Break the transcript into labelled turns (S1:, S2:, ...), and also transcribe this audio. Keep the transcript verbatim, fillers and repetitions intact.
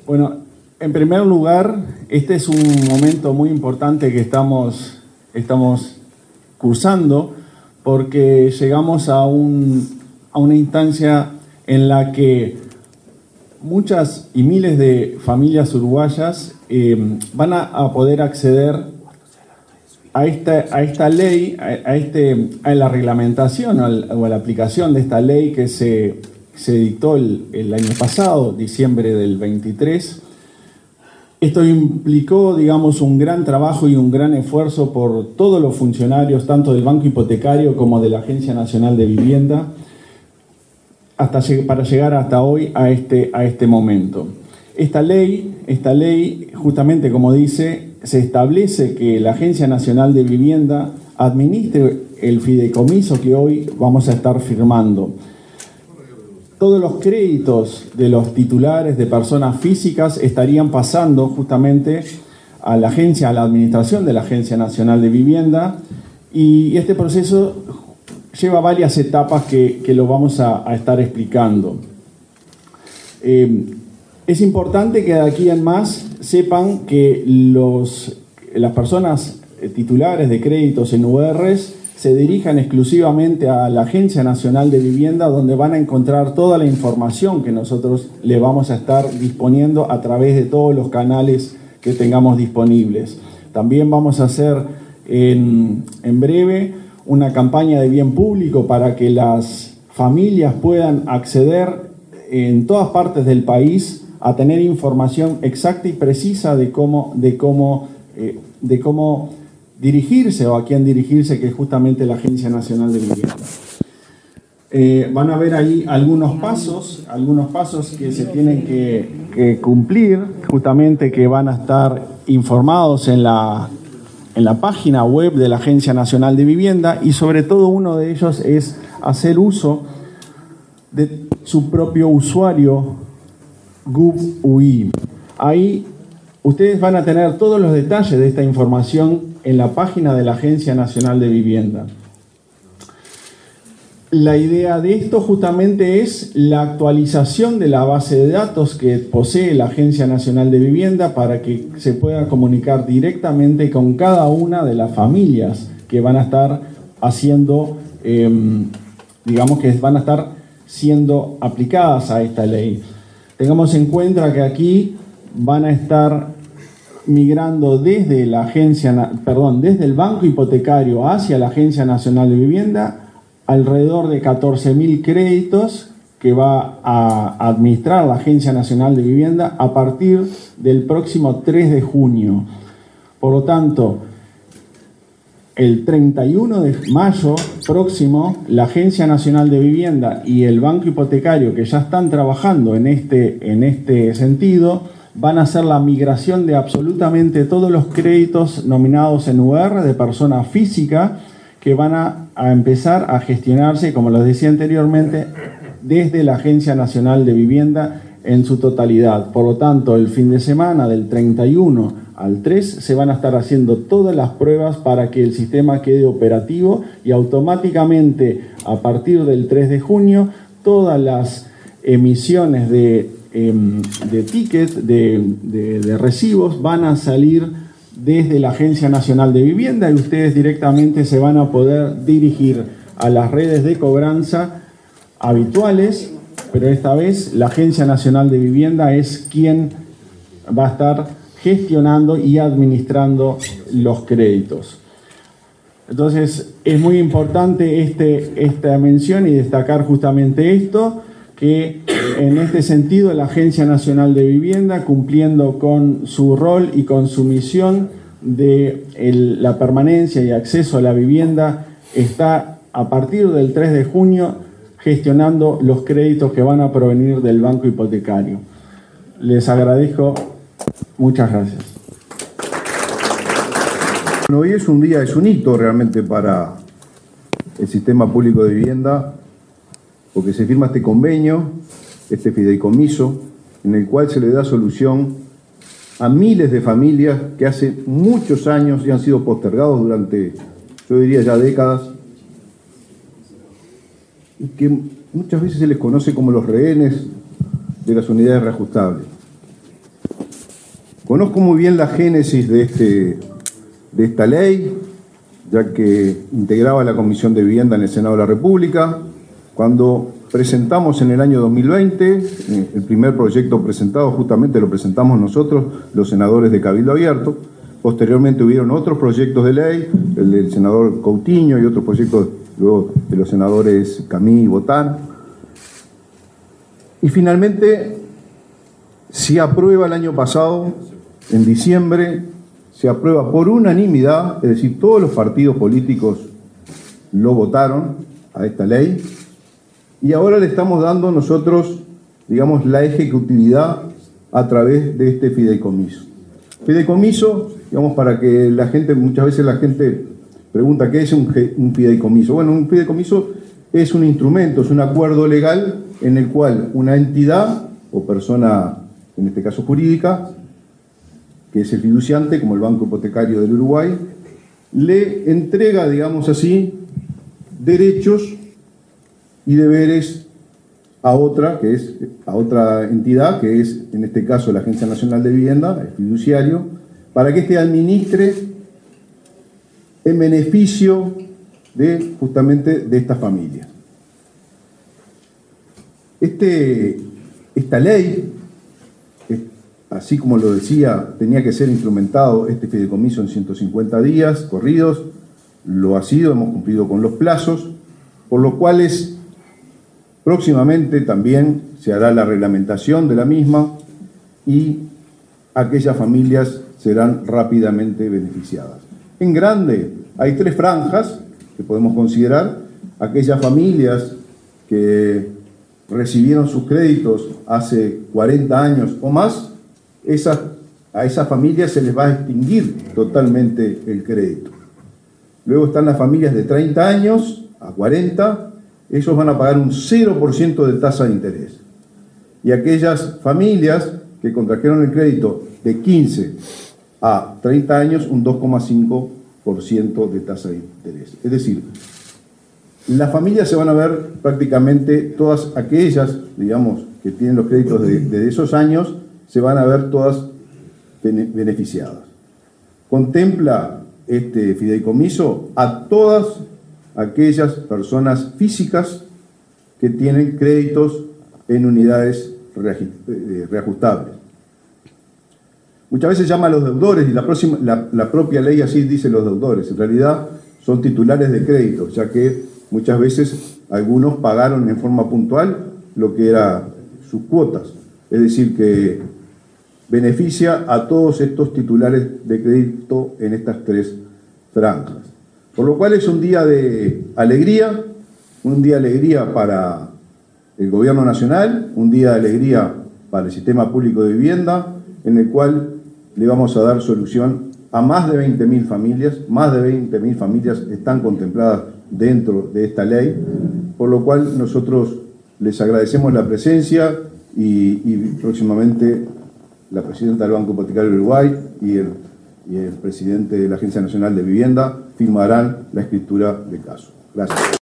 S1: Bueno, en primer lugar, este es un momento muy importante que estamos, estamos cursando, porque llegamos a, un, a una instancia en la que muchas y miles de familias uruguayas eh, van a, a poder acceder a esta, a esta ley, a, a, este, a la reglamentación o a la, o a la aplicación de esta ley que se, se dictó el, el año pasado, diciembre del veintitrés. Esto implicó, digamos, un gran trabajo y un gran esfuerzo por todos los funcionarios, tanto del Banco Hipotecario como de la Agencia Nacional de Vivienda, hasta, para llegar hasta hoy a este, a este momento. Esta ley, esta ley, justamente como dice, se establece que la Agencia Nacional de Vivienda administre el fideicomiso que hoy vamos a estar firmando. Todos los créditos de los titulares de personas físicas estarían pasando justamente a la agencia, a la administración de la Agencia Nacional de Vivienda, y este proceso lleva varias etapas que, que lo vamos a, a estar explicando. Eh, es importante que de aquí en más sepan que los, las personas titulares de créditos en U R s se dirijan exclusivamente a la Agencia Nacional de Vivienda, donde van a encontrar toda la información que nosotros le vamos a estar disponiendo a través de todos los canales que tengamos disponibles. También vamos a hacer en, en breve una campaña de bien público para que las familias puedan acceder en todas partes del país a tener información exacta y precisa de cómo, de cómo, eh, de cómo dirigirse o a quién dirigirse, que es justamente la Agencia Nacional de Vivienda. Eh, van a ver ahí algunos pasos, algunos pasos que se tienen que, que cumplir, justamente que van a estar informados en la, en la página web de la Agencia Nacional de Vivienda, y sobre todo uno de ellos es hacer uso de su propio usuario GovUI. Ahí ustedes van a tener todos los detalles de esta información en la página de la Agencia Nacional de Vivienda. La idea de esto justamente es la actualización de la base de datos que posee la Agencia Nacional de Vivienda para que se pueda comunicar directamente con cada una de las familias que van a estar haciendo, eh, digamos que van a estar siendo aplicadas a esta ley. Tengamos en cuenta que aquí van a estar migrando desde la agencia, perdón, desde el Banco Hipotecario hacia la Agencia Nacional de Vivienda, alrededor de catorce mil créditos que va a administrar la Agencia Nacional de Vivienda a partir del próximo tres de junio. Por lo tanto, el treinta y uno de mayo próximo, la Agencia Nacional de Vivienda y el Banco Hipotecario, que ya están trabajando en este, en este sentido, van a hacer la migración de absolutamente todos los créditos nominados en U R de persona física, que van a, a empezar a gestionarse, como les decía anteriormente, desde la Agencia Nacional de Vivienda en su totalidad. Por lo tanto, el fin de semana del treinta y uno al tres se van a estar haciendo todas las pruebas para que el sistema quede operativo, y automáticamente a partir del tres de junio todas las emisiones de de tickets, de, de, de recibos, van a salir desde la Agencia Nacional de Vivienda, y ustedes directamente se van a poder dirigir a las redes de cobranza habituales, pero esta vez la Agencia Nacional de Vivienda es quien va a estar gestionando y administrando los créditos. Entonces es muy importante este, esta mención y destacar justamente esto, que en este sentido la Agencia Nacional de Vivienda, cumpliendo con su rol y con su misión de el, la permanencia y acceso a la vivienda, está a partir del tres de junio gestionando los créditos que van a provenir del Banco Hipotecario. Les agradezco. Muchas gracias.
S2: Bueno, hoy es un día, es un hito realmente para el sistema público de vivienda, porque se firma este convenio, este fideicomiso, en el cual se le da solución a miles de familias que hace muchos años ya han sido postergados durante, yo diría ya décadas, y que muchas veces se les conoce como los rehenes de las unidades reajustables. Conozco muy bien la génesis de, este, de esta ley, ya que integraba la Comisión de Vivienda en el Senado de la República. Cuando presentamos en el año dos mil veinte, el primer proyecto presentado, justamente lo presentamos nosotros, los senadores de Cabildo Abierto. Posteriormente hubieron otros proyectos de ley, el del senador Coutinho y otros proyectos luego de los senadores Camí y Botán. Y finalmente se aprueba el año pasado, en diciembre, se aprueba por unanimidad, es decir, todos los partidos políticos lo votaron a esta ley, y ahora le estamos dando nosotros, digamos, la ejecutividad a través de este fideicomiso. Fideicomiso, digamos, para que la gente, muchas veces la gente pregunta qué es un, un fideicomiso. Bueno, un fideicomiso es un instrumento, es un acuerdo legal en el cual una entidad o persona, en este caso jurídica, que es el fiduciante, como el Banco Hipotecario del Uruguay, le entrega, digamos así, derechos y deberes a otra, que es a otra entidad, que es en este caso la Agencia Nacional de Vivienda, el fiduciario, para que éste administre en beneficio de justamente de estas familias. Este, esta ley, así como lo decía, tenía que ser instrumentado este fideicomiso en ciento cincuenta días corridos, lo ha sido, hemos cumplido con los plazos, por lo cual es, próximamente también se hará la reglamentación de la misma y aquellas familias serán rápidamente beneficiadas. En grande hay tres franjas que podemos considerar: aquellas familias que recibieron sus créditos hace cuarenta años o más, esas, a esas familias se les va a extinguir totalmente el crédito. Luego están las familias de treinta años a cuarenta, ellos van a pagar un cero por ciento de tasa de interés. Y aquellas familias que contrajeron el crédito de quince a treinta años, un dos coma cinco por ciento de tasa de interés. Es decir, las familias se van a ver prácticamente todas aquellas, digamos, que tienen los créditos de, de esos años, se van a ver todas beneficiadas. Contempla este fideicomiso a todas aquellas personas físicas que tienen créditos en unidades reajustables. Muchas veces llama a los deudores y la, próxima, la, la propia ley así dice los deudores. En realidad son titulares de crédito, ya que muchas veces algunos pagaron en forma puntual lo que era sus cuotas. Es decir, que beneficia a todos estos titulares de crédito en estas tres franjas. Por lo cual es un día de alegría, un día de alegría para el Gobierno Nacional, un día de alegría para el Sistema Público de Vivienda, en el cual le vamos a dar solución a más de veinte mil familias. Más de veinte mil familias están contempladas dentro de esta ley, por lo cual nosotros les agradecemos la presencia y, y próximamente la presidenta del Banco Hipotecario del Uruguay y el, y el presidente de la Agencia Nacional de Vivienda firmarán la escritura de caso. Gracias.